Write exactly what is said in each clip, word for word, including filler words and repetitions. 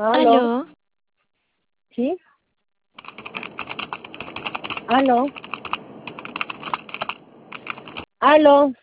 Aló, Aló, ¿sí? Aló, aló,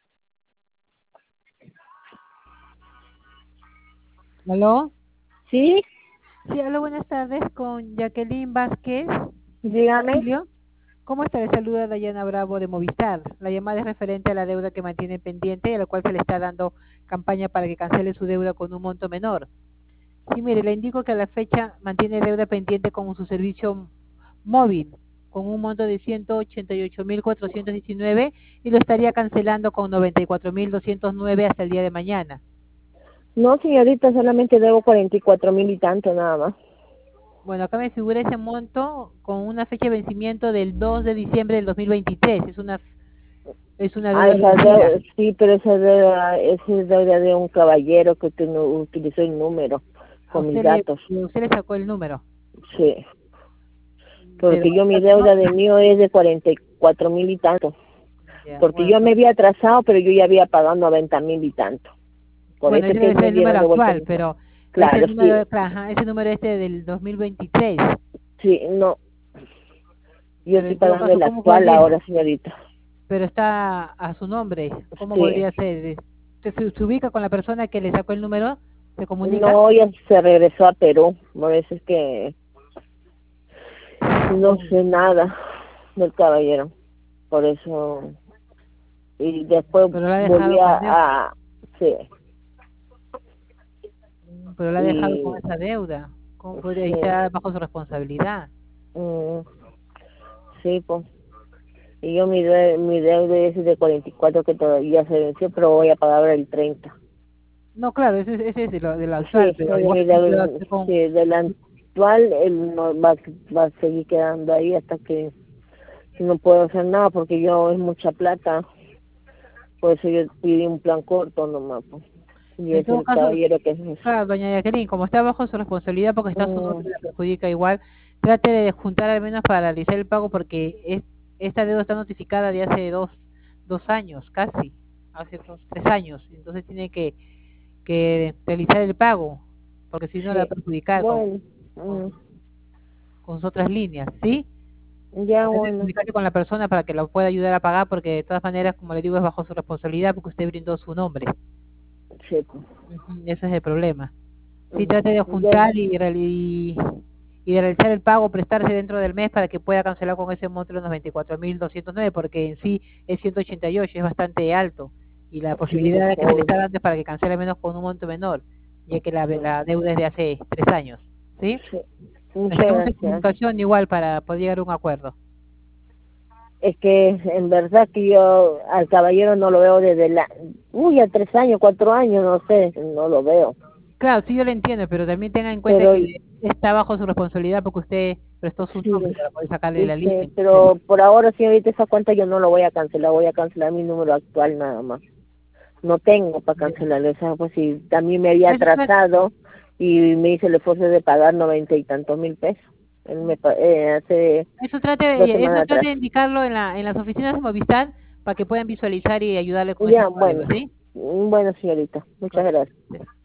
¿Aló? ¿sí? Sí, hola, buenas tardes con Jacqueline Vázquez, Dígame. Emilio. ¿Cómo está? Le saluda Dayana Bravo de Movistar. La llamada es referente a la deuda que mantiene pendiente y a la cual se le está dando campaña para que cancele su deuda con un monto menor. Sí, mire, le indico que a la fecha mantiene deuda pendiente con su servicio móvil, con un monto de ciento ochenta y ocho mil cuatrocientos diecinueve y lo estaría cancelando con noventa y cuatro mil doscientos nueve hasta el día de mañana. No, señorita, solamente debo cuarenta y cuatro mil y tanto nada más. Bueno, acá me figura ese monto con una fecha de vencimiento del dos de diciembre del dos mil veintitrés. Es una es una Ah, deuda esa vencida. deuda, sí, pero esa deuda, esa es deuda de un caballero que usted no utilizó el número A con mis usted le datos. usted le sacó el número, Sí, pero porque yo mi no, deuda de mío es de cuarenta y cuatro mil y tanto. ya, Porque bueno, yo me había atrasado, pero yo ya había pagado noventa mil y tanto. Por bueno, eso ese es que debe ser me el dieron número de vuelta actual, mi... pero ese Claro, sí, número, ajá, ese número este del dos mil veintitrés. sí, no, yo Pero estoy en todo pagando caso, el ¿cómo actual podría? ahora, señorita. Pero está a su nombre. ¿Cómo Sí. podría ser? ¿Usted se, se ubica con la persona que le sacó el número? ¿Se comunica? No, ya se regresó a Perú, por eso es que no sé nada del caballero, por eso, y después Pero lo ha volví dejado a, con deuda. a sí, Pero lo ha dejado con y esa deuda. ¿Cómo podría sí, estar bajo su responsabilidad? mm, sí, pues, y yo mi, de, mi deuda es de cuarenta y cuatro que todavía se venció, pero voy a pagar ahora el treinta. No, claro, ese, ese es de lo, de lo actual, Sí, pero es igual mi no puedo deuda, hacer con... sí, del actual, él no va, va a seguir quedando ahí hasta que no puedo hacer nada porque yo es mucha plata. Por eso yo pedí un plan corto nomás, pues. Y En es todo el caso, caballero que es eso. claro, doña Jacqueline, como está bajo su responsabilidad porque está su nombre Mm, y la perjudica igual, trate de juntar al menos para realizar el pago porque es, esta deuda está notificada de hace dos, dos años, casi, hace dos, tres años. Entonces tiene que, que realizar el pago porque si no la va a sí. perjudicar con, Bueno, con, mm, con sus otras líneas, ¿sí? ya Debe bueno, comunicarse con la persona para que la pueda ayudar a pagar porque de todas maneras, como le digo, es bajo su responsabilidad porque usted brindó su nombre. sí, pues. Ujú, ese es el problema. Sí, Mm, trate de ya, juntar y, reali- y de realizar el pago, prestarse dentro del mes para que pueda cancelar con ese monto los noventa y cuatro mil doscientos nueve porque en sí es ciento ochenta y ocho, es bastante alto y la sí, pues, posibilidad de que se le obvio. está dando es para que cancele menos con un monto menor, ya que la, Mm, la deuda es de hace tres años. ¿Sí? sí. Muchas Estaremos en gracias. comunicación igual para poder llegar a un acuerdo. Es que en verdad que yo al caballero no lo veo desde la... Uy, a tres años, cuatro años, no sé, no lo veo. Claro, sí yo lo entiendo, pero también tenga en cuenta Pero que está bajo su responsabilidad porque usted prestó su sí, nombre para poder sacarle la línea. este, Entonces, pero por ahora, señorita, esa cuenta yo no lo voy a cancelar, voy a cancelar mi número actual nada más. No tengo para ya. cancelarlo, o sea, pues si también me había Eso trata, atrasado y me hice el esfuerzo de pagar noventa y tantos mil pesos. Él me, pa- eh, hace eso trate dos de, eso semanas trate atrás. de indicarlo en la, en las oficinas de Movistar para que puedan visualizar y ayudarle con ese Ya, problema, bueno, ¿sí? bueno, señorita, muchas gracias. Ok.